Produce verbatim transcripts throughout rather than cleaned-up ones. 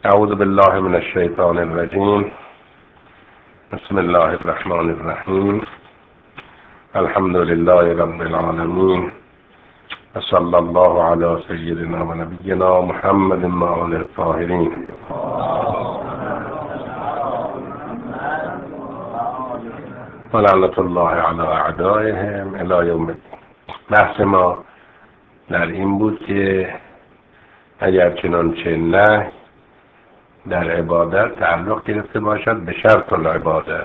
اعوذ بالله من الشیطان الرجیم. بسم الله الرحمن الرحیم. الحمد لله رب العالمین و صلی الله علی سیدنا و نبینا محمد و آله الطاهرین. و لعنت الله علی اعدائهم الی یوم الدین. بحث ما در این بود که اگر چنانچه نه در عبادت تعلق گرفته باشد به شرط العبادت.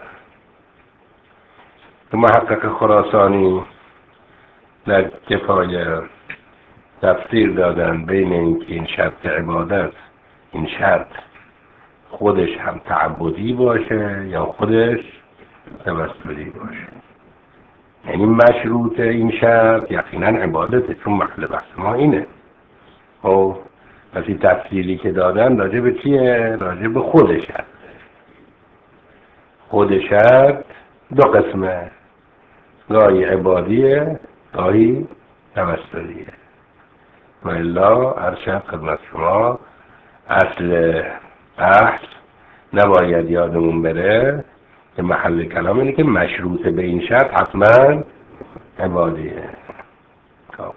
تو محقق خراسانی در کفایه تفسیر دادن بین اینکه این شرط عبادت، این شرط خودش هم تعبدی باشه یا خودش توسلی باشه. یعنی مشروط این شرط یقینا عبادته، چون محل بحث ما اینه. خب پس این تفصیلی که دادن راجع به چیه؟ راجع به خود شرط. خود شرط دو قسمه، گاهی عبادیه گاهی توسلیه. و الا ارشد خدمت شما اصل بحث نباید یادمون بره که محل کلام اینه که مشروط به این شرط حتما عبادیه. خب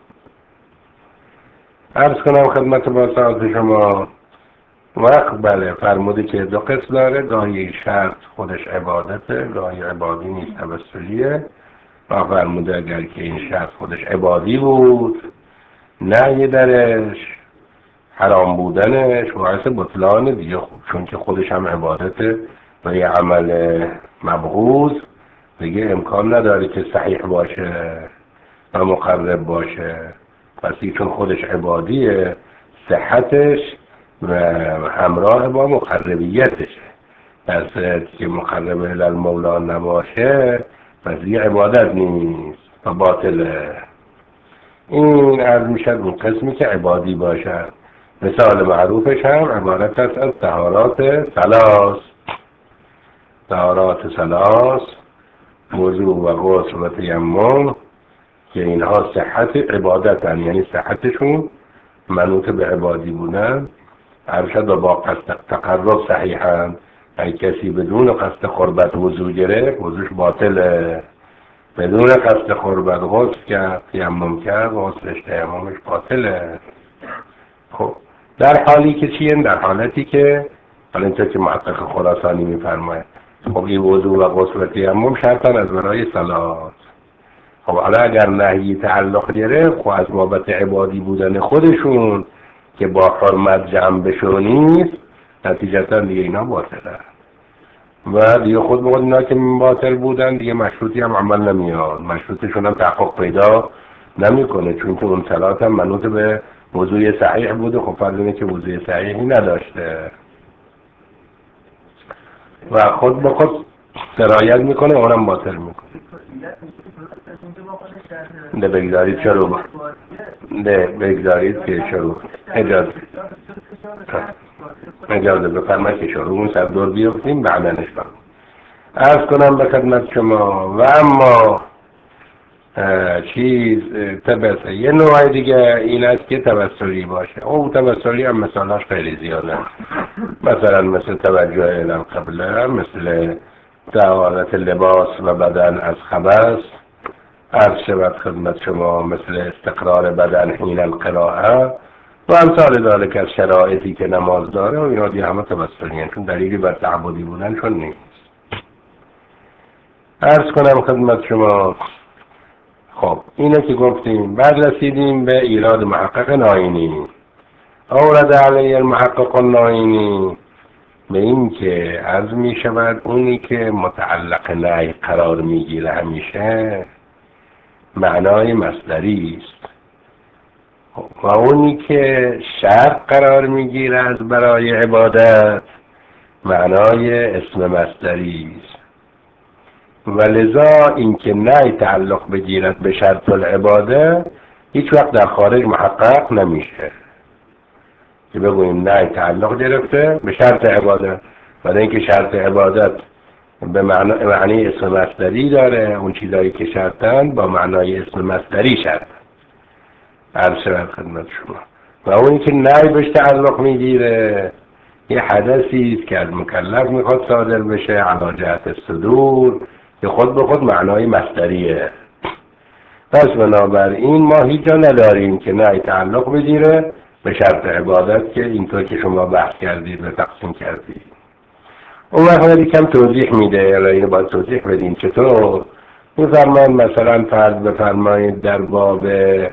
عرض کنم خدمت با سعادت شما وقت بله فرموده که دو قسم داره، گاهی شرط خودش عبادته گاهی عبادی نیست توسلیه. و فرموده اگر که این شرط خودش عبادی بود نهی درش حرام بودنش باعث بطلان دیگه، خوب چون که خودش هم عبادته و یه عمل مبغوض دیگه امکان نداره که صحیح باشه و مقرب باشه. پس چون خودش عبادیه صحتش و همراه با مقربیتشه. پس که مقرب الالمولا نباشه پس یه عبادت نیست و باطله. این عرض میشد اون قسمی که عبادی باشه. مثال معروفش هم عبارت است از طهارات ثلاث. طهارات ثلاث وضو و غسل و تیمم که اینها صحت عبادتن، یعنی صحتشون منوط به عبادی بودن. ارشد و با قصد تقرب صحیحن. اگه کسی بدون قصد قربت وضو گرفت وضوش باطله، بدون قصد قربت غسل کرد تیمم کرد غسلش تیممش باطله. خب در حالی که چیه؟ در حالتی که حالا اینطور که محقق خراسانی میفرماید خب این وضو و غسل و تیمم شرطن از برای صلات. خب حالا اگر نهی تعلق گرفت خب از بابت عبادی بودن خودشون که با حرمت جمع بشو نیست، نتیجتا دیگه اینا باطله و دیگه خود به خود اینا که باطل بودن دیگه مشروطی هم عمل نمیاد، مشروطشون هم تحقق پیدا نمیکنه، چون که اون صلات هم منوط به وضوی صحیح بوده. خب فرض اینه که وضوی صحیحی نداشته و خود به خود سرایت میکنه اونم باطل میکنه. ده بگذارید شروع با ده بگذارید که شروع اجازه اجازه بفرمایید که شروع اون سر دور بیفتیم بعدنش برم عرض کنم به خدمت شما. و اما چیز تبسه یه نوع دیگه این است که توسلی باشه. او توسلی هم مثالاش خیلی زیاده، مثلا مثل توجه الان قبله، مثل طهارت لباس و بدن از خبث. عرض شود خدمت شما مثل استقرار بدن حین القراءه و امثال ذالک از شرایطی که نماز داره و اینا دیگه همه توسلی هستند، چون دلیلی بر تعبدی بودن چون نیست. عرض کنم خدمت شما خب اینه که گفتیم. بعد رسیدیم به ایراد محقق ناینی. اورد علیه المحقق الناینی به این که عرض می شود اونی که متعلق نهی قرار می گیره همیشه معنای مصدری است و اونی که شرط قرار می گیره از برای عبادت معنای اسم مصدری است. و لذا این که نهی تعلق بگیرد به شرط العباده هیچ وقت در خارج محقق نمیشه که بگوییم نهی تعلق گرفته به شرط عبادت، برای اینکه شرط عبادت به معنی, معنی اسم مصدری داره. اون چیزایی که شرطن با معنای اسم مصدری شرطن. عرض شود خدمت شما. و اونی که نهی بهش تعلق میگیره یه حدثی است که از مکلف میخواد صادر بشه علی جهت صدور که خود به خود معنای مصدریه. پس بنابراین ما هیچ جا نداریم که نه تعلق بگیره به شرط عبادت که اینطور که شما بحث کردید و تقسیم کردید. اون وقت کم توضیح میده، الان اینو باید توضیح بدیم. چطور؟ میفرمایند مثلا فرض بفرمایید در باب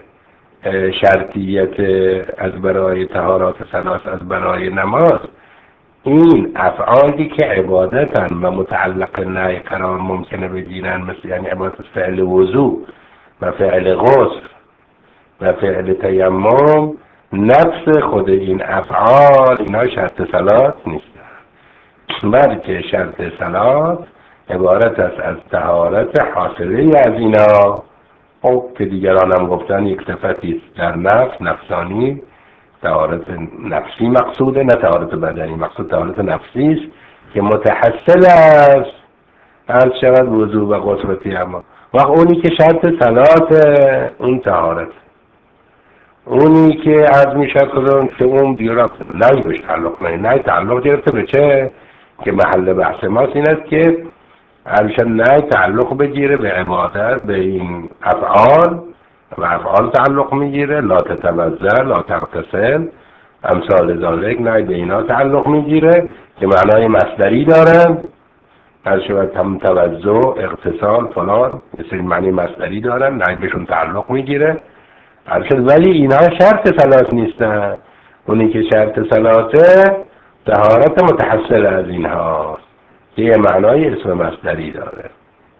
شرطیت از برای طهارات ثلاث از برای نماز، این افعالی که عبادتن و متعلق نهی قرار ممکنه بگیرن، مثل یعنی عبادت فعل وضو و فعل غسل و فعل تیمم، نفس خود این افعال اینا شرط صلات نیستن، بلکه شرط صلات عبارت است از طهارت حاصله از اینا. خب که دیگران هم گفتن یک صفتی در نفس، نفسانی، طهارت نفسی مقصوده، نه طهارت بدنی. مقصود طهارت نفسی است که متحصل است از شود وضو و غسل و تیمم. وقت اونی که شرط صلات اون طهارت، اونی که عرض میشد کدوم که اون دیگران نه بهش تعلق نه نه تعلق گرفته به چه که محل بحث ماست این است که عرض نه تعلق بگیره به عبادت، به این افعال و افعال تعلق میگیره، لا تتوضا لا تغتسل امثال ذالک، نه به اینا تعلق میگیره که معنای مصدری دارن، از شود هم توضع اغتسال فلان مثل معنی مصدری دارن، نه بهشون تعلق میگیره. ولی اینها شرط صلات نیستن. اونی که شرط صلاته طهارت متحصل از اینها که یه معنای اسم مصدری داره.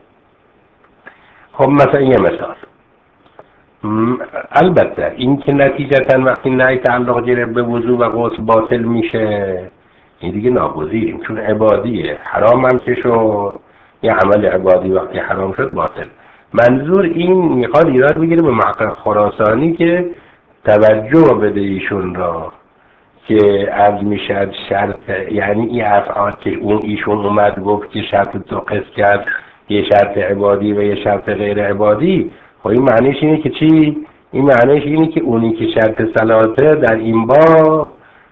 خب مثلا یه مثال، البته این که نتیجتا وقتی نهی تعلق گرفت به وضو و غسل باطل میشه، این دیگه ناگزیریم، چون عبادیه، حرام هم که شد، یه عمل عبادی وقتی حرام شد باطل. منظور این میخواد ایراد بگیره به محقق خراسانی که توجه بده ایشون را که عرض میشد شرط، یعنی این افعال که اون ایشون اومد گفت که شرط تو قصد کرد یه شرط عبادی و یه شرط غیر عبادی. خب این معنیش اینه که چی؟ این معنیش اینه که اونی که شرط صلاته در این با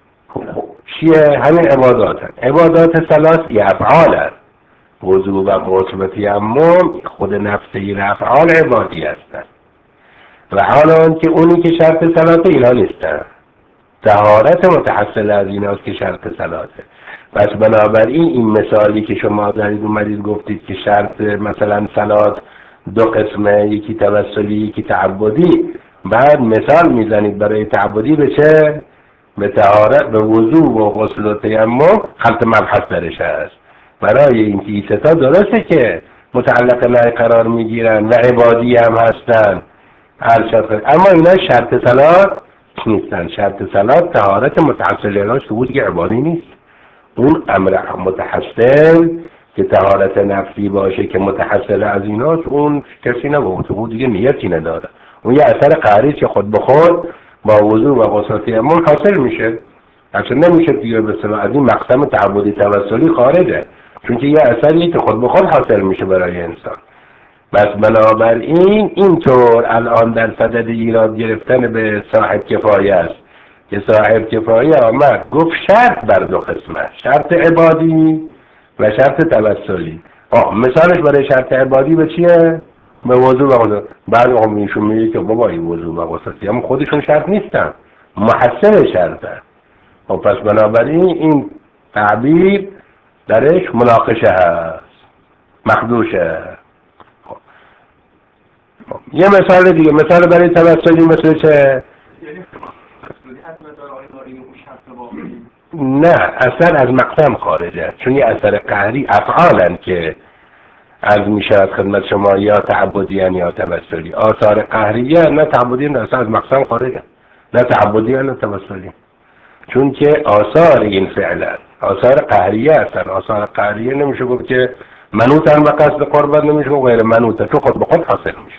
چیه؟ همین عبادات هست. عبادات صلات یه افعال هست، وضو و غسل و تیمم خود نفس این افعال عبادی هستن و حالا که اونی که شرط صلاته اینا نیستن، طهارت متحصل از ایناست که شرط صلاته. پس بنابراین این مثالی که شما دارید اومدید گفتید که شرط مثلا صلات دو قسمه، یکی توسلی یکی تعبدی، بعد مثال میزنید برای تعبدی به چه؟ به طهارت، به وضو و غسل و تیمم، خلط مبحث درش هست. برای اینکه این ستا درسته که متعلق نهی قرار میگیرن و عبادی هم هستن، اما اینا شرط صلات نیستن. شرط صلات طهارت متحصل ایناست که بود که عبادی نیست. اون امر متحصل که طهارت نفسی باشه که متحصل از ایناست، اون کسی نگفت، اون دیگه نیتی نداره، اون یه اثر قهری که خود به خود با وضو و غسل تیمم حاصل میشه. اصلا نمیشه دیگه به اصطلاح از این مقسم تعبدی توسلی خارجه، چون که یه اثری که خود به خود حاصل میشه برای انسان. بس بنابراین اینطور الان در صدد ایراد گرفتن به صاحب کفایه است که صاحب کفایه آمد گفت شرط بر دو قسمه، شرط عبادی و شرط توسلی. آه مثالش برای شرط عبادی به چیه؟ به وضو و غسل. بعد هم ایشون میگه که بابا این وضو و غسل هم خودشون شرط نیستن، محصل شرطن. خب پس بنابراین این تعبیر درش مناقشه هست، مخدوشه. خب یه مثال دیگه، مثال برای توسلی مثل چه؟ نه اثر از مقسم خارجه، چون یه اثر قهری افعالن که عرض می شود خدمت شما، یا تعبدیان یا توسلی. آثار قهریه نه تعبدیان، اصلا از مقسم خارجه، نه تعبدیان نه توسلی، چون که آثار این فعلن آثار قهریه هستن. آثار قهریه نمیشه گفت که منوطن و قصد قربت، نمیشه گفت غیر منوطه، چون خود به خود حاصل میشه.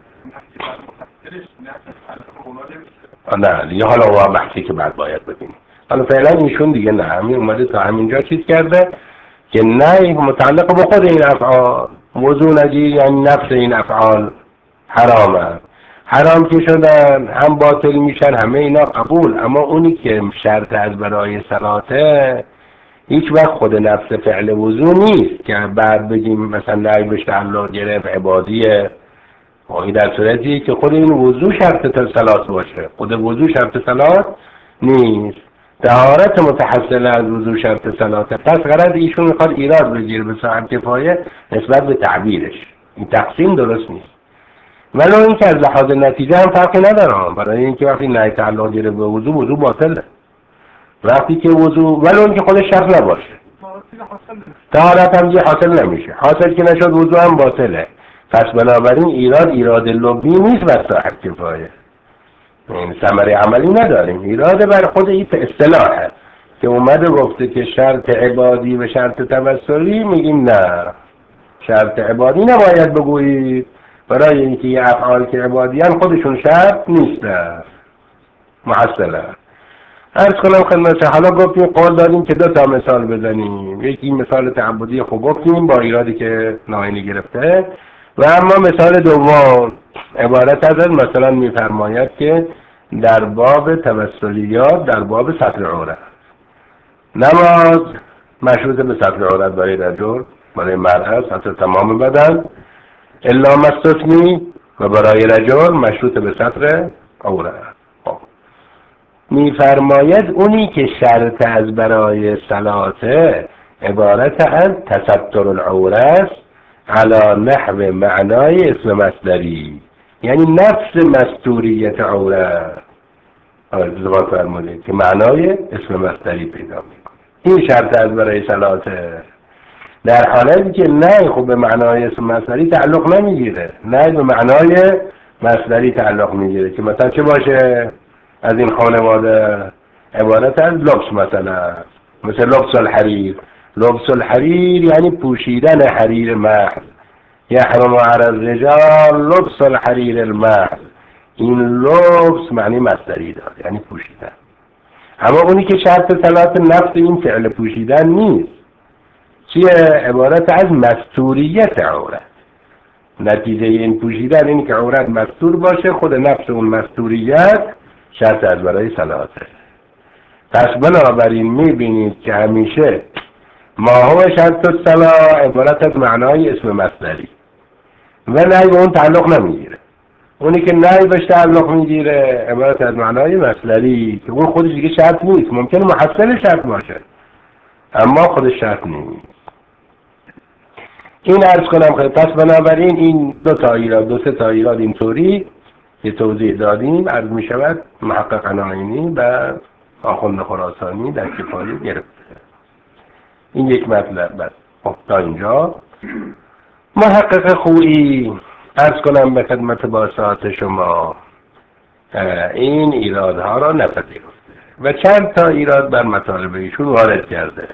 نه دیگه حالا اون بحثی که بعد باید ببینیم. حالا فعلا ایشون دیگه نه، همین اومده تا همینجا چیز کرده که نه متعلق به خود این افعال، وضو نگیر یعنی نفس این افعال حرامه، حرام که شدن هم باطل میشن همه اینا قبول، اما اونی که شرط از برای صلاته هیچ وقت خود نفس فعل وضو نیست که بعد بگیم مثلا نهی به تعلق گرفت عبادیه. این در صورتیه که خود این وضو شرط صلات باشه، خود وضو شرط صلات نیست. طهارت متحصل از وضو شرط صلاته. پس غرض ایشون میخواد ایراد بگیره به صاحب کفایه نسبت به تعبیرش. این تقسیم درست نیست. ولو اینکه از لحاظ نتیجه هم فرقی نداره، برای اینکه وقتی نهی تعلق گرفت به وضو، وضو باطله. وقتی که وضو ولو اینکه خودش شرط نباشه، طهارت هم حاصل نمیشه، حاصل که نشد وضو هم باطله. پس بنابراین ایراد ایراد لغوی نیست بر صاحب کفایه، این ثمره عملی نداریم. ایراد بر خود این اصطلاحه که اومده گفته که شرط عبادی و شرط توسلی، میگیم نه، شرط عبادی نباید بگویید، برای اینکه یه افعال که عبادیان خودشون شرط نیستن، محصله. عرض کنم خدمت، حالا گفتیم قول داریم که دو تا مثال بزنیم، یکی مثال تعبدی خوب گفتیم با ایرادی که ناینی گرفته، و اما مثال دوم عبارت از مثلا میفرماید که در باب توسلیات، در باب ستر عورت، نماز مشروط به ستر عورت برای رجل، برای مرأة ستر تمام بدن، الا ما استثنی، و برای رجل مشروط به ستر عورت. میفرماید اونی که شرط از برای صلاته عبارت از تستر العورت علی نحو معنای اسم مصدری، یعنی نفس مستوریت عورت، زبان فرموده که معنای اسم مصدری پیدا میکنه. این شرط از برای صلاته، در حالتی که نه خب به معنای اسم مصدری تعلق نمیگیره، نه به معنای مصدری تعلق میگیره که مثلا چه باشه از این خانواده عبارت از لبس، مثلا مثل لبس الحریر. لبس الحریر یعنی پوشیدن حریر محض، یحرم علی الرجال لبس الحریر المحض. این لبس معنی مصدری داره، یعنی پوشیدن. اما اونی که شرط صلات نفس این فعل پوشیدن نیست، چیه؟ عبارت از مستوریت عورت. نتیجه این پوشیدن اینی که عورت مستور باشه، خود نفس اون مستوریت شرط از برای صلاته. پس بنابراین میبینید که همیشه ما هو شرط الصلاة عبارت از معنای اسم مصدری و نهی به اون تعلق نمیگیره. اونی که نهی بهش تعلق میگیره عبارت از معنای مصدری که اون خودش دیگه شرط نیست، ممکنه محصل شرط باشه اما خودش شرط نیست. این عرض کنم خیلی. پس بنابراین این دو تا ایراد، دو سه تا ایراد اینطوری که توضیح دادیم عرض می شود محقق ناینی و آخوند خراسانی در کفایه گرفته. این یک مطلب بس. خب تا اینجا محقق خویی عرض کنم به خدمت باسات شما این ایرادها را نپذیرفته و چند تا ایراد بر مطالب ایشون وارد کرده.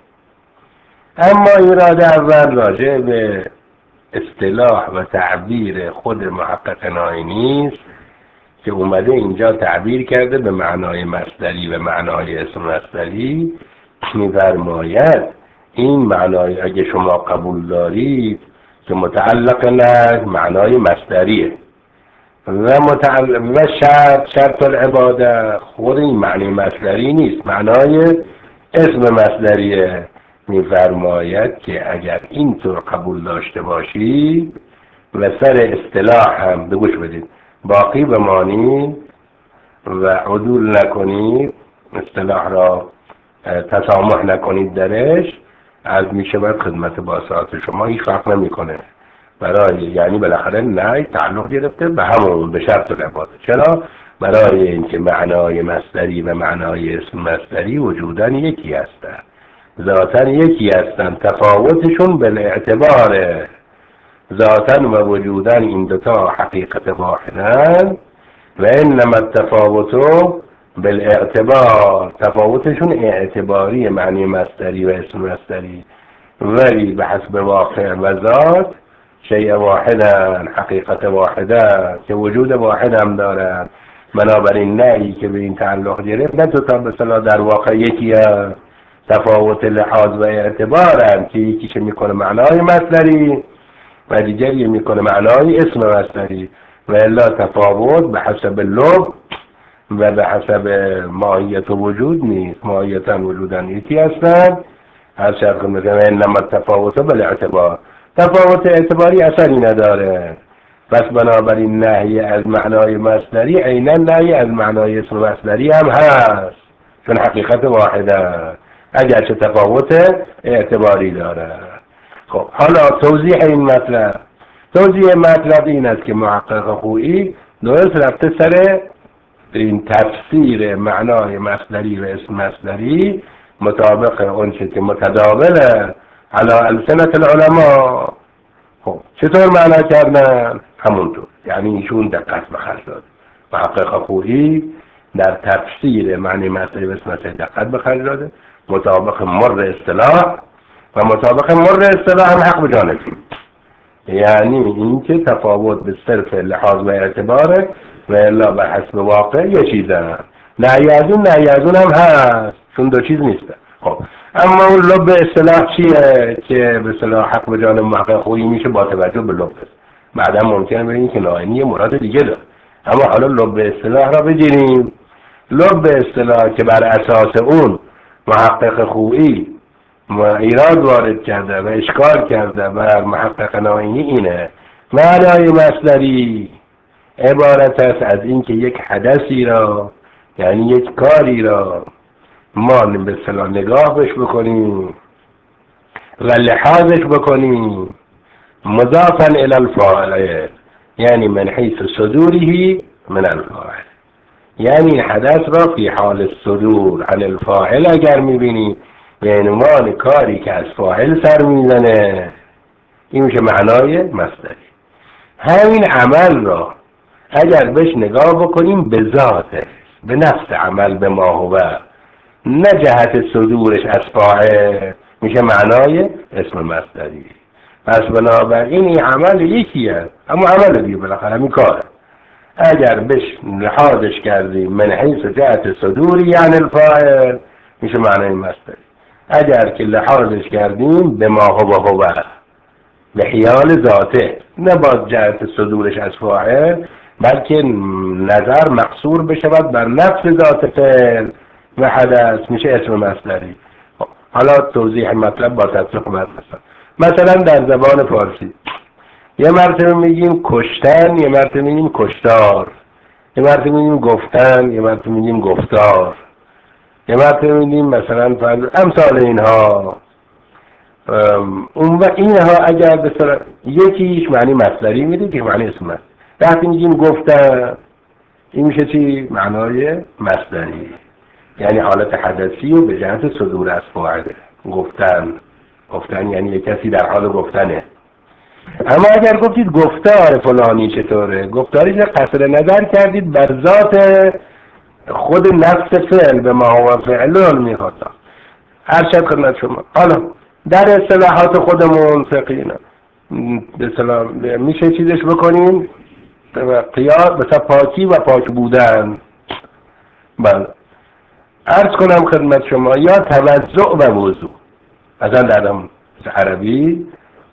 اما ایراد اول راجع به اصطلاح و تعبیر خود محقق ناینی است که اومده اینجا تعبیر کرده به معنای مصدری و معنای اسم مصدری. می‌فرماید این معنای اگه شما قبول دارید که متعلق نه معنای مصدریه و متعلق و شرط شرط العباده خود این معنی مصدری نیست، معنای اسم مصدریه. می‌فرماید که اگر اینطور قبول داشته باشید و سر اصطلاح هم به گوش بدید باقی بمانید و عدول نکنید، اصطلاح را تسامح نکنید درش، از میشود خدمت باسات شما هیچ فرق نمیکنه برای، یعنی بالاخره نه تعلق گرفته به همون به شرط العباده. چرا؟ برای اینکه معنای مصدری و معنای اسم مصدری وجوداً یکی هستند، ذاتاً یکی هستند، تفاوتشون بالاعتبار ذاتاً و وجوداً این دوتا حقیقت واحدن و انما التفاوتو بالاعتبار، تفاوتشون اعتباری معنی مصدری و اسم مصدری، ولی به حسب واقع و ذات شیء واحدن، حقیقت واحدن که وجود واحد هم دارن. بنابراین نهی که به این تعلق گرفت نه تو تا به صلاح در واقع یکی هست، تفاوت لحاظ و اعتبارن که یکی که میکنه معنای مصدری و دیگری میکنه معنای اسم مصدری، و الا تفاوت به حسب لب و به حسب ماهیت و وجود نیست، ماهیتا وجودن یکی هستن هر شب که میگم انما تفاوت بالاعتبار، تفاوت اعتباری اثری نداره. پس بنابراین نهی از معنای مصدری عیناً نهی از معنای اسم مصدری هم هست، چون حقیقت واحده اگرچه تفاوت اعتباری داره. خب حالا توضیح این مطلب، توضیح مطلب این است که محقق خویی درست رفته سر این تفسیر معنای مصدری و اسم مصدری مطابق اون چه که متداوله علی السنة العلماء. خب چطور معنا کردن؟ همونطور، یعنی ایشون دقت به خرج داد. محقق خویی در تفسیر معنی مصدری و اسم مصدری دقت به خرج داده، مطابق مر اصطلاح، و مطابق مر اصطلاح هم حق به جانبی، یعنی اینکه تفاوت به صرف لحاظ و اعتباره و الا به حسب واقع یه چیزه، نهی از اون نهی از اون هم هست، چون دو چیز نیسته. خب اما اون لب اصطلاح چیه که به اصطلاح حق به جانب محقق خویی میشه با توجه به لب؟ بعدا ممکنه ببینیم که ناینی مراد دیگه داره، اما حالا لب اصطلاح را بگیریم. لب اصطلاح که بر اساس اون محقق خویی ایراد وارد کرده و اشکال کرده بر محقق ناینی اینه: معنای مصدری عبارت است از اینکه یک حدثی را، یعنی یک کاری را ما به اصطلاح نگاه بش بکنیم و لحاظش بکنیم مضافا الی الفاعل، یعنی من حیث صدوره من الفاعل، یعنی حدث را فی حال صدور عن الفاعل اگر میبینی به عنوان کاری که از فاعل سر میزنه، این میشه معنای مصدری. همین عمل را اگر بهش نگاه بکنیم به ذاتش، به نفس عمل، به ما هو، نه جهت صدورش از فاعل، میشه معنای اسم مصدری. پس بنابراین این عمل یکیه، اما عمل دیگه بالاخره همین کاره. اگر بهش لحاظش کردیم من حیث جهت صدوری یعنی الفاعل، میشه معنای مصدری. اگر که لحاظش کردیم به ما هو هو، به خیال ذاته، نه با جهت صدورش از فاعل، بلکه نظر مقصور بشود بر نفس ذات فعل و حدث، میشه اسم مصدری. حالا توضیح مطلب با تطبیق مثلا مثلا در زبان فارسی یه مرتبه میگیم کشتن، یه مرتبه میگیم کشتار، یه مرتبه میگیم گفتن، یه مرتبه میگیم گفتار، یه مرتبه میگیم مثلا امثال اینها. اون و اینها اگر به صورت یکیش معنی مصدری میده که معنی اسم است. وقتی میگیم گفتن، این میشه چی؟ معنای مصدری، یعنی حالت حدثی و به جهت صدور از فاعل. گفتن، گفتن یعنی یک کسی در حال گفتنه. اما اگر گفتید گفتار فلانی چطوره، گفتاری که قصر نظر کردید بر ذات خود نفس فعل، به ما هو فعلون میخواستم ارشد خدمت شما. حالا در اصطلاحات خودمون فقینا به اصطلاح میشه چیزش بکنیم قیاس مثلا پاکی و پاک بودن. بله عرض کنم خدمت شما یا توضع و وضوع، مثلا در عربی.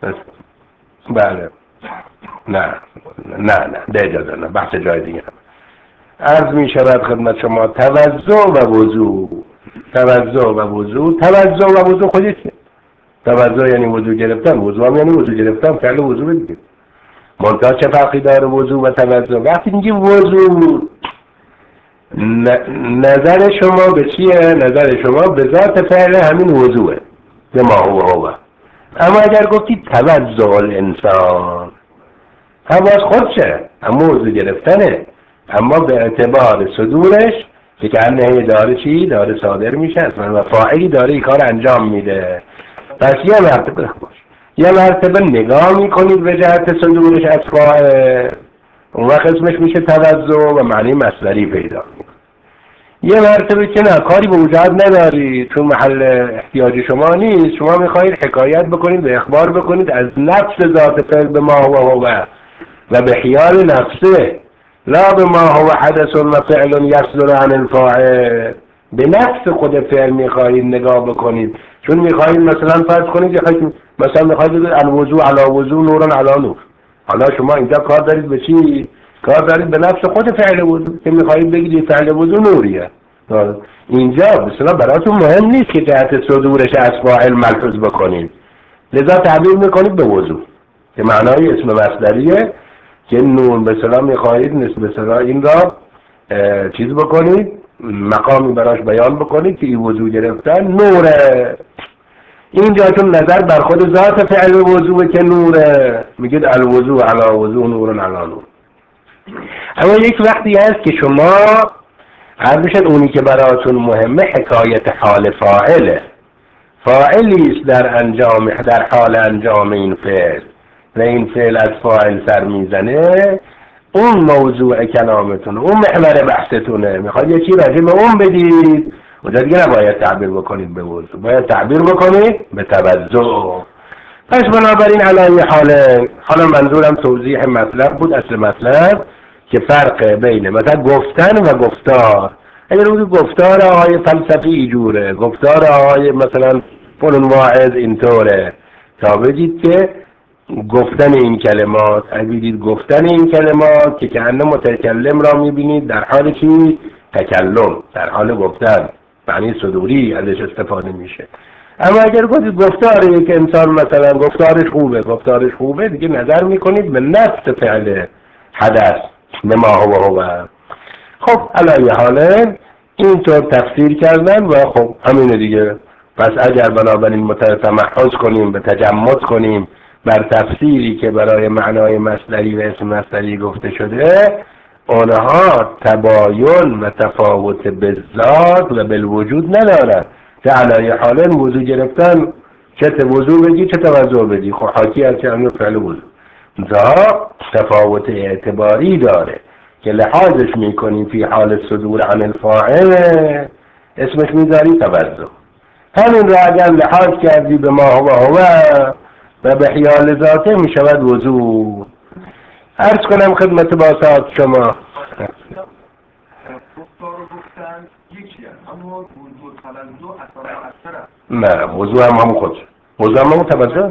بله نه نه نه ده اجازه نه، بحث جای دیگه. عرض می شود خدمت شما توضع و وضوع، توضع و وضوع، توضع و وضوع خودی چیه؟ توضع یعنی وضوع گرفتن، وضوع هم یعنی وضوع گرفتن، فعل وضوع دیگه. منتها چه فرقی داره وضوع و توضع؟ وقتی میگیم وضوع نظر شما به چیه؟ نظر شما به ذات فعل همین وضوعه، به ما هو هو. اما اگر گفتید توضع الانسان، حواس خودشه، اما وضوع گرفتنه، اما به اعتبار صدورش که کنه داره چی؟ داره صادر میشه و فاعلی داره این کار انجام میده. پس یه مرتبه باش، یه مرتبه نگاه میکنید به جهت صدورش از فاعل، اون وقت اسمش میشه توضع و معنی مصدری پیدا میکنه. یه مرتبه که نه، کاری به وجود نداری، چون محل احتیاج شما نیست، شما میخواهید حکایت بکنید و اخبار بکنید از نفس ذات فعل به ما هو هو و به خیال نفسه، لا به ما هو حدث و فعل یصدر عن الفاعل. به نفس خود فعل میخواهید نگاه بکنید، چون میخواهید مثلا فرض کنید مثلا میخواهید الوضوء علی وضوء نورا علی نور. حالا شما اینجا کار دارید به چی؟ کار دارید به نفس خود فعل وضوء که میخواهید بگید فعل وضوء نوریه، اینجا بسیار براتون مهم نیست که جهت صدورش از فاعل ملحوظ بکنید، لذا تعبیر میکنید به وضو که معنای اسم مصدریه که نون به صلاح میخواهید نسبت به صلاح این را چیز بکنید، مقامی براش بیان بکنید که این وضو گرفتن نوره. اینجا چون نظر بر خود ذات فعل وضوء که نوره، میگید الوضوء علی وضوء نور علی نور. اما یک وقتی هست که شما هر بشد اونی که براتون مهمه حکایت حال فاعله، فاعلی است در انجام در حال انجام این فعل و این فعل از فاعل سر میزنه، اون موضوع کلامتونه، اون محور بحثتونه، میخواد یه چی راجع به اون بدید، اونجا دیگه نباید تعبیر بکنید به وضوع، باید تعبیر بکنید به توضع. پس بنابراین علایه حاله، حالا منظورم توضیح مطلب بود، اصل مطلب که فرق بین مثلا گفتن و گفتار. اگر اون گفتار آقای فلسفی ایجوره، گفتار آقای مثلا فلان واعظ اینطوره، تا بگید که گفتن این کلمات، اگر بگید گفتن این کلمات که کأنه متکلم را میبینید در حال چی؟ تکلم، در حال گفتن، معنی صدوری ازش استفاده میشه. اما اگر گفتید گفتاری که انسان مثلا گفتارش خوبه، گفتارش خوبه دیگه نظر میکنید به نفس فعل حدث نما هو هو. خب علایه حاله اینطور تفسیر کردن و خب همینه دیگه. پس اگر بنابراین متمحض کنیم، به تجمد کنیم بر تفسیری که برای معنای مصدری و اسم مصدری گفته شده، آنها تباین و تفاوت بالذات و بالوجود ندارد. که علایه حاله وضو گرفتن چه وضو بگی چه توضع بگی، خب حاکی از چه فعل وضو دا تفاوت اعتباری داره که لحاظش میکنیم فی حال صدور عن الفاعل اسمش میذاری توضع. همین را اگر لحاظ کردی به ما هو هو و به حیال ذاته میشود وضو. عرض کنم خدمت باسات شما نه وضو هم همون خود وضو هم همون توضع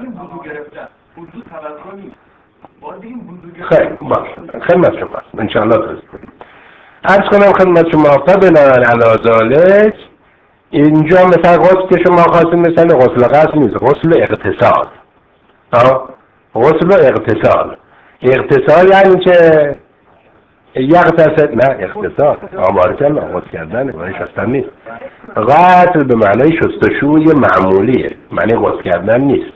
خیلی باش خدمت شما انشاءالله توضیح کنیم. عرض کنم خدمت شما فبناء علی ذلک اینجا مثلا غسل که شما خواستیم مثلا غسل غسل نیست، غسل اغتسال. ها غسل اغتسال، اغتسال یعنی که یغتسل، نه اغتسال آمارک الله غسل کردنه، معنی شستن نیست. غسل به معنی شستشوی معمولیه، معنی غسل کردن نیست.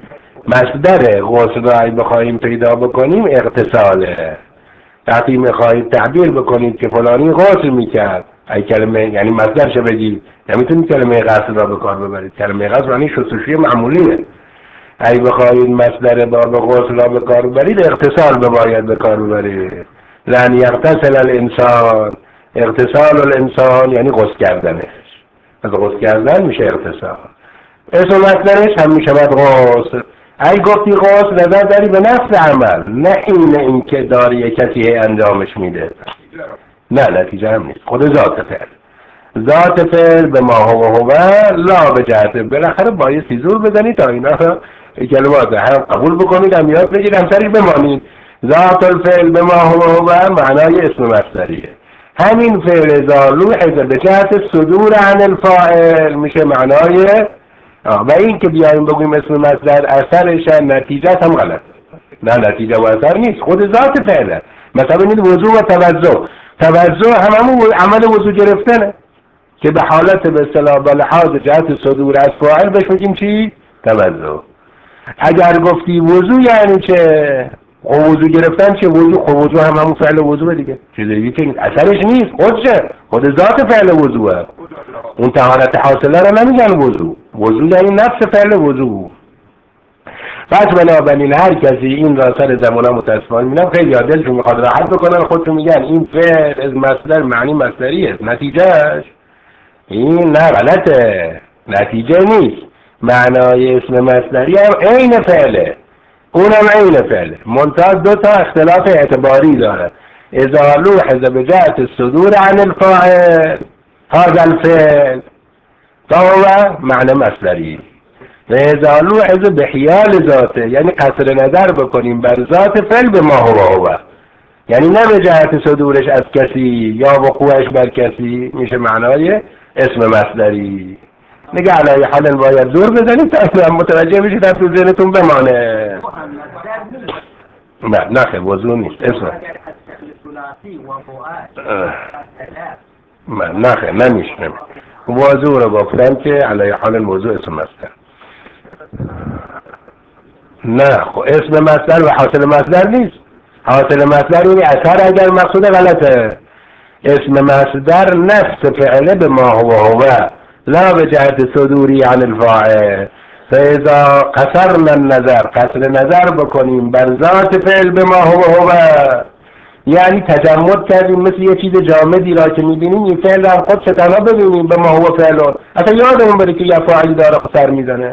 مصدر غسل را اگه بخواهیم پیدا بکنیم اغتساله. وقتی میخواهید تعبیر بکنید که فلانی غسل میکرد، ای کلمه یعنی مصدرش بگید، نمیتونید کلمه غسل را به کار ببرید. کلمه غسل یعنی شستشوی معمولیه. ای بخواهید مصدر باب غسل را به کار ببرید اغتسال بباید به کار ببرید. لن یغتسل الانسان، اغتسال الانسان یعنی غسل کردنش، از غسل کردن میشه اغتسال. اسم مصدرش هم میشود غسل. ای گفتی غسل نظر داری به نفس عمل، نه این این که داری کسی انجامش میده، نه نتیجه هم نیست، خود ذات فعل. ذات فعل به ما هو هو لا به جهت بالاخره بایستی زور بزنید تا اینا کلمات هم قبول بکنید، هم یاد بگید، هم سرش بمانید. ذات الفعل به ما هو هو معنای اسم مصدریه. همین فعل ذالو حضر به جهت صدور عن الفاعل میشه معنای آه. و این که بیاییم بگویم اسم مصدر اثرش نتیجه هم غلط، نه نتیجه و اثر نیست، خود ذات فعله. مثلا ببینید وضو و توضع، توضع هم همون عمل وضو گرفتنه که به حالت به اصطلاح به لحاظ جهت صدور از فاعل بهش میگیم چی؟ توضع. اگر گفتی وضو یعنی چه؟ وضو گرفتن چه؟ وضو خب وضو هم همون فعل وضوه دیگه، چیز دیگه که اثرش نیست، خودشه، خود ذات فعل وضوه. اون طهارت حاصله رو نمیگن وضو، وضو یعنی نفس فعل وضو. پس بنابراین هر کسی این را سر زمانه متاسفانه میبینم خیلی دلشون میخواد راحت بکنن، خودشون میگن این فعل از مصدر معنی مصدریه، نتیجهش این نه غلطه، نتیجه نیست. معنای اسم مصدری هم عین فعله، اونم عین فعله، منتها دو تا اختلاف اعتباری داره. اذا لوحظ بجهت الصدور عن الفاعل هذا الفعل فهو معنی مصدری، و اذا لوحظ بحیال ذاته یعنی قصر نظر بکنیم بر ذات فعل به ما هو هو، یعنی نه به جهت صدورش از کسی یا وقوعش بر کسی، میشه معنای اسم مصدری. نگه علای حال باید زور بزنید تا متوجه بشید در تو ذهنتون بمانه. نه نه وضوع نیست اسم نه نه نمیشه. وضوع رو گفتم که علای حال الموضوع اسم مصدر. نه خب اسم مصدر و حاصل مصدر نیست. حاصل مصدر یعنی اثر اگر مقصود غلطه. اسم مصدر نفس فعله به ما هو هو لا به جهت صدوری عن الفاعل. فاذا قصرنا النظر، قصر نظر بکنیم بر ذات فعل به ما هو هو، یعنی تجمد کردیم مثل یه چیز جامدی را که میبینیم این فعل را خود تنها ببینیم به ما هو فعلون، اصلا یادمون بره که یه فاعلی داره سر میزنه.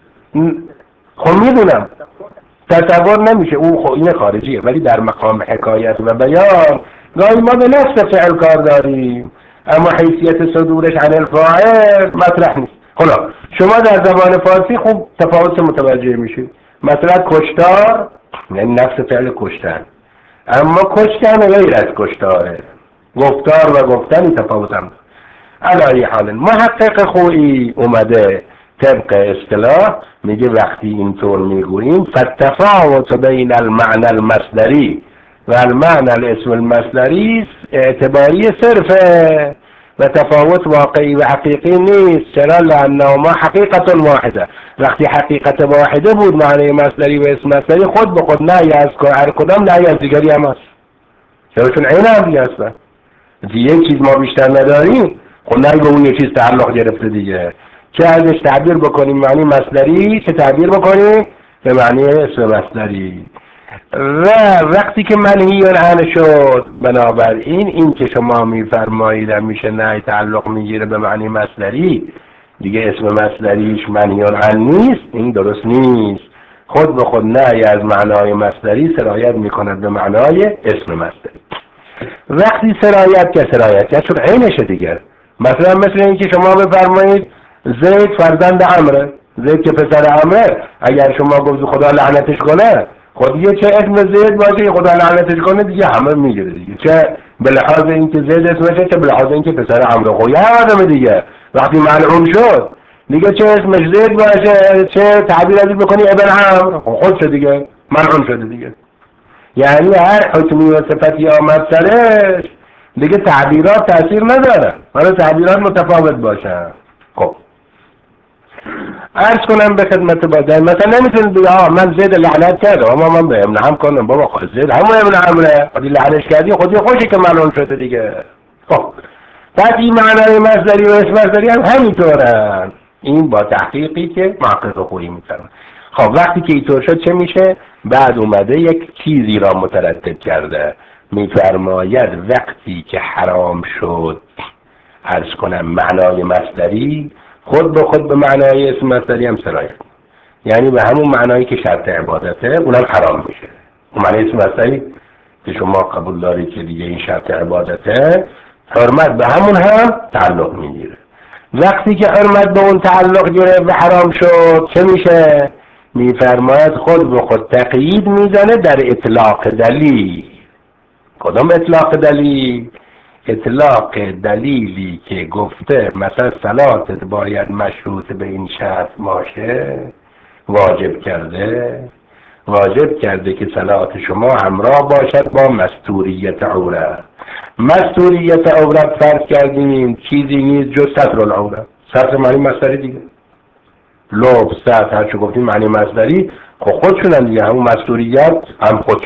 خب میدونم تصور نمیشه، اون خب این خارجیه، ولی در مقام حکایت و بیان گاهی ما به نفس فعل کار داریم، اما حیثیت صدورش عن الفاعل مطرح نیست. حالا شما در زبان فارسی خوب تفاوت متوجه میشید. مثلا کشتار یعنی نفس فعل کشتن، اما کشتن غیر از کشتاره. گفتار و گفتن تفاوت هم. علی حال محقق خویی اومده طبق اصطلاح میگه وقتی اینطور میگوییم فالتفاوت بین المعنى المصدری و المعنى الاسم المصدری اعتباری صرفه و تفاوت واقعی و حقیقی نیست. چرا؟ لانه ما حقیقت واحده. وقتی حقیقت واحده بود معنی مصدری و اسم مصدری خود به خود نهی از هر کدام نهی از دیگری هم هست. چرا؟ چون عین هم دیگه هستن. یک چیز ما بیشتر نداریم، خب نهی به اون یک چیز تعلق گرفته دیگه. چه ازش تعبیر بکنیم معنی مصدری، چه تعبیر بکنیم به معنی اسم مصدری. و وقتی که منهی عنه شد، بنابراین این که شما میفرمایید میشه نه تعلق میگیره به معنی مصدری، دیگه اسم مصدریش منهی عنه نیست، این درست نیست. خود به خود نه از معنای مصدری سرایت میکند به معنای اسم مصدری. وقتی سرایت که سرایت که شد عینشه دیگه. مثلا مثل این که شما بفرمایید زید فرزند عمره، زید که پسر عمره، اگر شما گفت خدا لعنتش کنه، خود دیگه چه اسم زید باشه خدا لعنتش کنه دیگه همه میگیره دیگه، چه به لحاظ اینکه زید اسمشه چه به لحاظ اینکه پسر عمره. خب یه آدم دیگه وقتی ملعون شد دیگه چه اسمش زید باشه چه تعبیر ازش بکنی ابن عمرو، خب خودش دیگه ملعون شده دیگه. یعنی هر حکمی و صفتی آمد سرش دیگه تعبیرات تاثیر نداره، ولی تعبیرات متفاوت باشن. خب عرض کنم به خدمت بازار، مثلا نمیتونید بگید آه من زید لعنت کردم اما من به ابن عمرو کنم، بابا خود زید همون ابن عمره، خودی لعنتش کردی خودی خوشی که ملعون شده دیگه. خب بعد این معنای مصدری و اسم مصدری هم همینطورن، این با تحقیقی که محقق خویی میکنن. خب وقتی که اینطور شد چه میشه؟ بعد اومده یک چیزی را مترتب کرده، میفرماید وقتی که حرام شد عرض کنم معنای مصدری، خود به خود به معنای اسم مصدری هم سرایت، یعنی به همون معنایی که شرط عبادته اونم حرام میشه. اون معنی اسم مصدری که شما قبول دارید که دیگه این شرط عبادته، حرمت به همون هم تعلق میگیره. وقتی که حرمت به اون تعلق گرفت و حرام شد چه میشه؟ میفرماید خود به خود تقیید میزنه در اطلاق دلیل. کدام اطلاق دلیل؟ اطلاق دلیلی که گفته مثلا صلاتت باید مشروط به این شرط باشه، واجب کرده واجب کرده که صلات شما همراه باشد با مستوریت عورت. مستوریت عورت فرض کردیم چیزی نیست جز ستر العورت. ستر معنی مصدری دیگه، لب ستر هر چه گفتیم معنی مصدری، خب خودشون هم دیگه همون مستوریت هم خودش.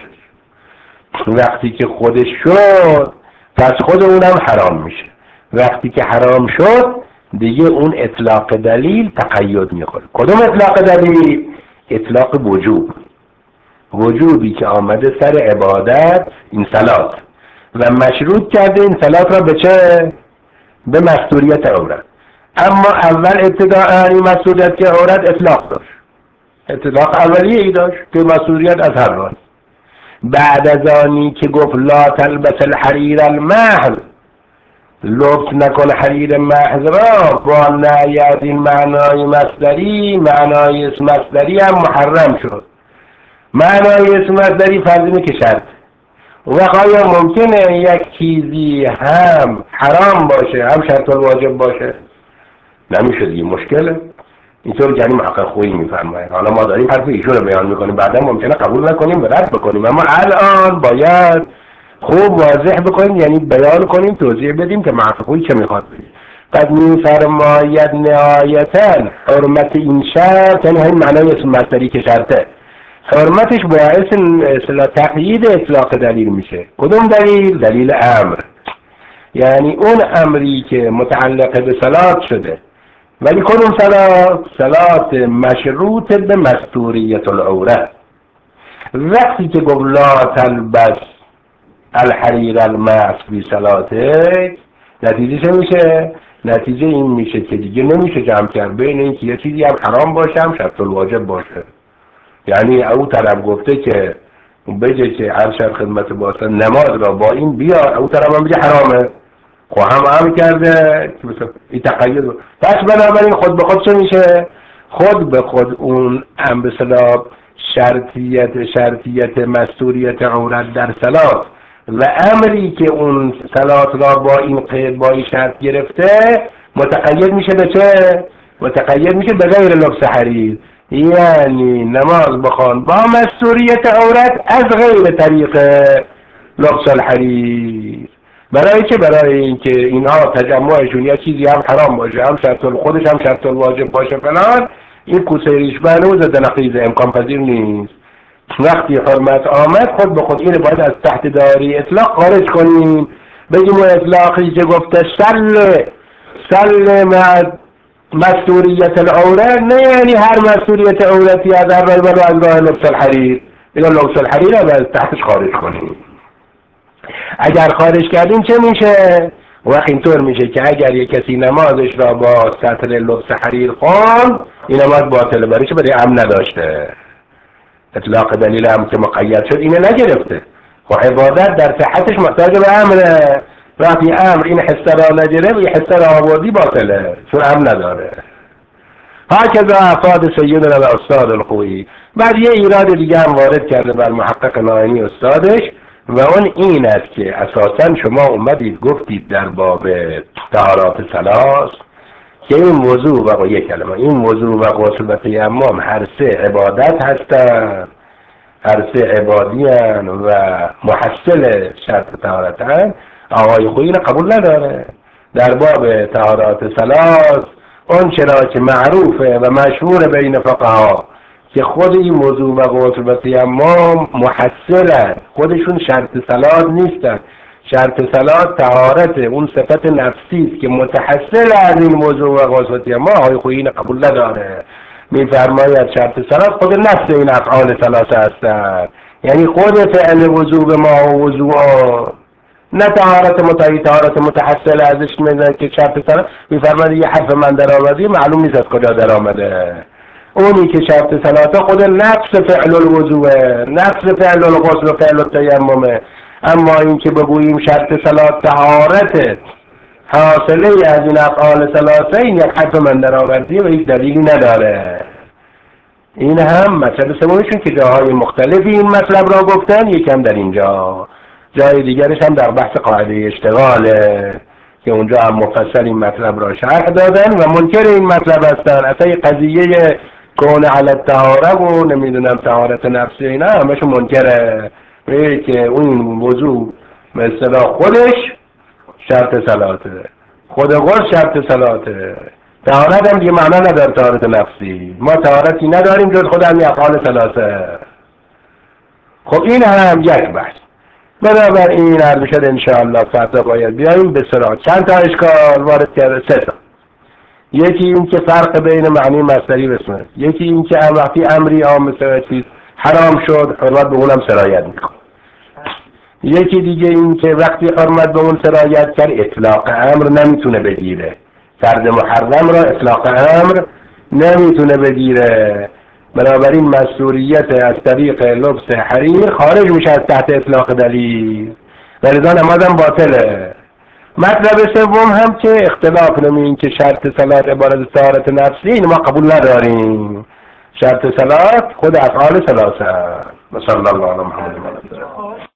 وقتی که خودش شد پس خود اونم حرام میشه. وقتی که حرام شد دیگه اون اطلاق دلیل تقید میخوره. کدوم اطلاق دلیل؟ اطلاق وجوب، وجوبی که آمده سر عبادت این صلات و مشروط کرده این صلات را به چه؟ به مستوریت عورت. اما اول ابتداء این مستوریت که عورت اطلاق داشت، اطلاق اولیه ای داشت که مستوریت از هر راست. بعد از آنی که گفت لا تلبس الحریر المحض، لبس نکن حریر محض را، با نهی از این معنای مصدری، معنای اسم مصدری هم محرم شد. معنای اسم مصدری فرض اینه که شرط، و آیا ممکنه یک چیزی هم حرام باشه هم شرط الواجب باشه؟ نمیشه دیگه، مشکله. اینطور یعنی محقق خویی میفرماید. حالا ما داریم حرف ایشون رو بیان میکنیم، بعدا ممکنه قبول نکنیم و رد بکنیم، اما الان باید خوب واضح بکنیم، یعنی بیان کنیم، توضیح بدیم که محقق خویی چه میخواد بگه. قد میفرماید نهایتا حرمت این شرط، یعنی همین معنای اسم مصدری که شرطه، حرمتش باعث اصطلاح تقیید اطلاق دلیل میشه. کدوم دلیل؟ دلیل امر. یعنی اون امری که متعلق به صلات شده، ولی کدوم صلات؟ صلات مشروط به مستوریت العوره. وقتی که گفت لا تلبس الحریر المس بی صلاته، نتیجه چه میشه؟ نتیجه این میشه که دیگه نمیشه جمع کرد بین این که یه چیزی هم حرام باشه هم شرط الواجب باشه. یعنی او طرف گفته که بگه که هر شب خدمت باشه نماز را با این بیار، او طرف هم بگه حرامه، خب هم هم کرده این تقیید. پس بنابراین خود به خود چه میشه؟ خود به خود اون هم به اصطلاح شرطیت شرطیت مستوریت عورت در صلات و امری که اون صلات را با این قید با این شرط گرفته متقید میشه به چه؟ متقید میشه به غیر لبس حریر. یعنی نماز بخوان با مستوریت عورت از غیر طریق لبس الحریر. برای چه؟ برای اینکه اینها تجمعشون یا چیزی هم حرام باشه هم شرط خودش هم شرط الواجب باشه فلان، این کوسه ریشبنه و زده نقیز امکان پذیر نیست. وقتی حرمت آمد خود به خود اینو باید از تحت داری اطلاق خارج کنیم، بگیم و اطلاقی که گفته سل سل مع مستوریت العوره، نه یعنی هر مستوریت عورتی از هر رای و از راه لبس الحریر، اینا لبس الحریر رو از تحتش خارج کنیم. اگر خارج کردیم چه میشه؟ وقت اینطور میشه که اگر یک کسی نمازش را با سطر لبس حریر خوند، این نماز باطله، برای چه؟ برای امن نداشته. اطلاق دلیل هم که مقید شد اینه نگرفته. و عبادت در صحتش محتاج به امره. وقتی امر این حصه را نگرفت، این حصه را آوردی باطله، چون امن نداره. هکذا افاد سیدنا و استاد الخویی. بعد یه ایراد دیگه هم وارد کرده بر محقق ناینی استادش، و اون این است که اساسا شما اومدید گفتید در باب طهارات ثلاث که این موضوع و یک کلمه این موضوع و غسل و تیمم هر سه عبادت هستند، هر سه عبادی هستند و محصل شرط طهارت هستند. آقای خویی قبول نداره. در باب طهارات ثلاث اون چرا که معروفه و مشهور بین فقها که خود این موضوع و غسل و تیمم محصلن، خودشون شرط صلات نیستن. شرط صلات طهارت اون صفت نفسی است که متحصل از این موضوع و غسل و تیمم. آقای خویی قبول نداره. میفرماید شرط صلات خود نفس این افعال ثلاثه هستند، یعنی خود فعل وضوء ما و وضوء، نه طهارت متعی طهارت متحصل ازش میدن که شرط صلات. میفرماید یه حرف من در آمده معلوم نیست از کجا در آمده. اونی که شرط صلات خود نفس فعل الوضوء، نفس فعل الغسل و فعل التیمم. اما این که بگوییم شرط صلات طهارت حاصله از این افعال ثلاثه، این یک حرف من در آوردی و هیچ دلیلی نداره. این هم مطلب سومشون که جاهای مختلفی این مطلب را گفتن، یکم در اینجا، جای دیگرش هم در بحث قاعده اشتغاله که اونجا هم مفصل این مطلب را شرح دادن و منکر این مطلب هستن. اصلا قضیه کون علی الطهاره و نمیدونم طهارت نفسی اینا همشون منکره، میگه که اون موضوع مثلا خودش شرط صلاته، خود غسل شرط صلاته. طهارت هم دیگه معنا نداره طهارت نفسی. ما طهارتی نداریم جز خود هم افعال ثلاثه. خب این هم یک بحث. بنابراین عرض شد انشاءالله فردا باید بیاییم به سراغ چند تا اشکال وارد کرده، سه تا. یکی این که فرق بین معنی مصدری بسمه، یکی این که وقتی امری آمده چیز حرام شد حرمت به اونم سرایت میکنه، یکی دیگه این که وقتی حرمت به اون سرایت کرد اطلاق امر نمیتونه بگیره، فرد محرم را اطلاق امر نمیتونه بگیره. بنابراین مستوریت از طریق لبس حریر خارج میشه از تحت اطلاق دلیل و لذا نمازم باطله. مطلب سوم هم که اختلاف نمیم که شرط صلات عبارت طهارت نفسی، این ما قبول نداریم. شرط صلات خود افعال ثلاثه. صلی الله علیه و محمد.